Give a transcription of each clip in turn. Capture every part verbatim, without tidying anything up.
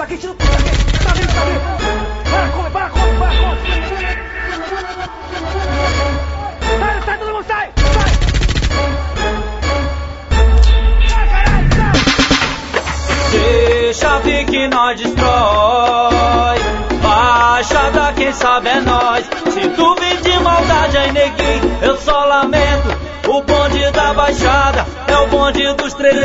aqui, tira o pulo daqui. Tá vindo, tá vindo. Para, come, para, come, para, come. Sai, sai, todo mundo sai, sai. Sai, caralho, sai. Deixa vir que nós destrói. Baixada, quem sabe é nós. Se tu vir de maldade aí, neguinho, eu só lamento. O bonde da Baixada é o bonde dos três.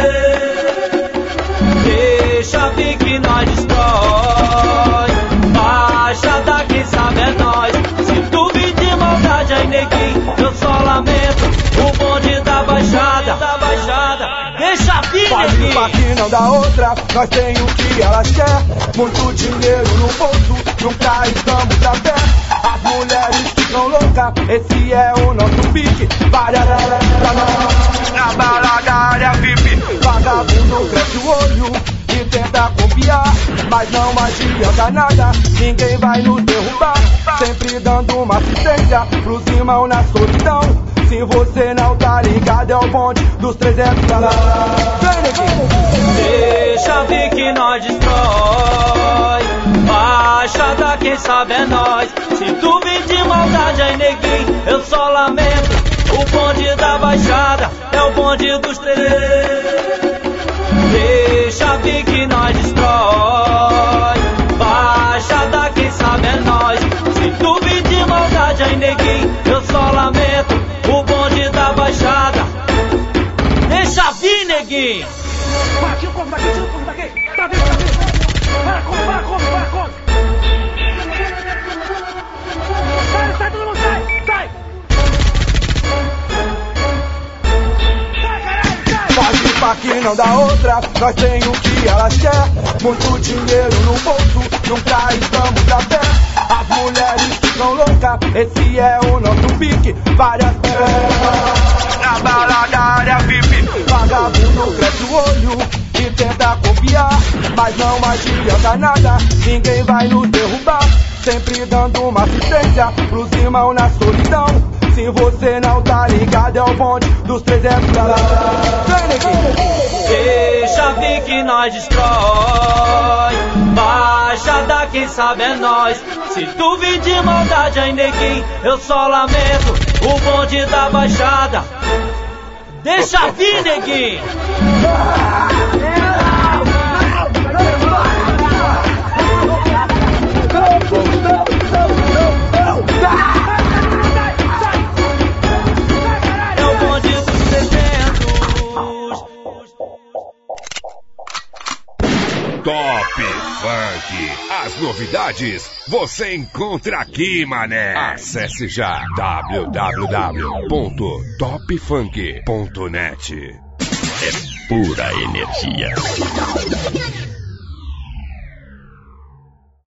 Deixa vir que nós destrói. Baixada, quem sabe é nós. Se tu vir de maldade aí, neguinho, eu só lamento. O bonde da Baixada, da Baixada. Deixa vir, neguinho. Faz que não dá outra, nós tem o que elas querem. Muito dinheiro no bolso, nunca estamos a pé. As mulheres ficam loucas, esse é o nosso pique. Várias pra nós, na balada área V I P. Vagabundo cresce o olho e tenta copiar, mas não adianta nada, ninguém vai nos derrubar. Sempre dando uma assistência pros irmãos na solidão. Se você não tá ligado, é o bonde dos trezentos pra lá. Deixa vir que nós destrói. Baixada, quem sabe é nós. Se tu vir de maldade aí, neguinho, eu só lamento. O bonde da Baixada é o bonde dos três. Deixa vir que nós destrói. Baixada, quem sabe é nós. Se tu vir de maldade aí, neguinho, eu só lamento. O bonde da Baixada. Deixa vir, neguinho. Para, tira o corpo daqui, tira o corpo daqui. Tá vindo, tá vindo. Para, come, para, come, para, come. Sai, sai, todo mundo sai, sai. Sai, caralho, sai. Pode pra que não dá outra, nós tem o que elas querem. Muito dinheiro no bolso, nunca estamos a pé. As mulheres ficam loucas, esse é o nosso pique. Várias pernas, na balada área V I P. Vagabundo cresce o olho e tenta copiar, mas não adianta nada, ninguém vai nos derrubar. Sempre dando uma assistência pros irmãos na solidão. Se você não tá ligado, é o bonde dos trezentos pra lá. Deixa vir que nós destrói. Baixada, quem sabe é nós. Se tu vir de maldade aí, neguinho, eu só lamento. O bonde da Baixada. Deixa vir, neguinho. É o bonde dos trezentos. Top Funk. As novidades você encontra aqui, mané. Acesse já w w w ponto top funk ponto net. É pura energia.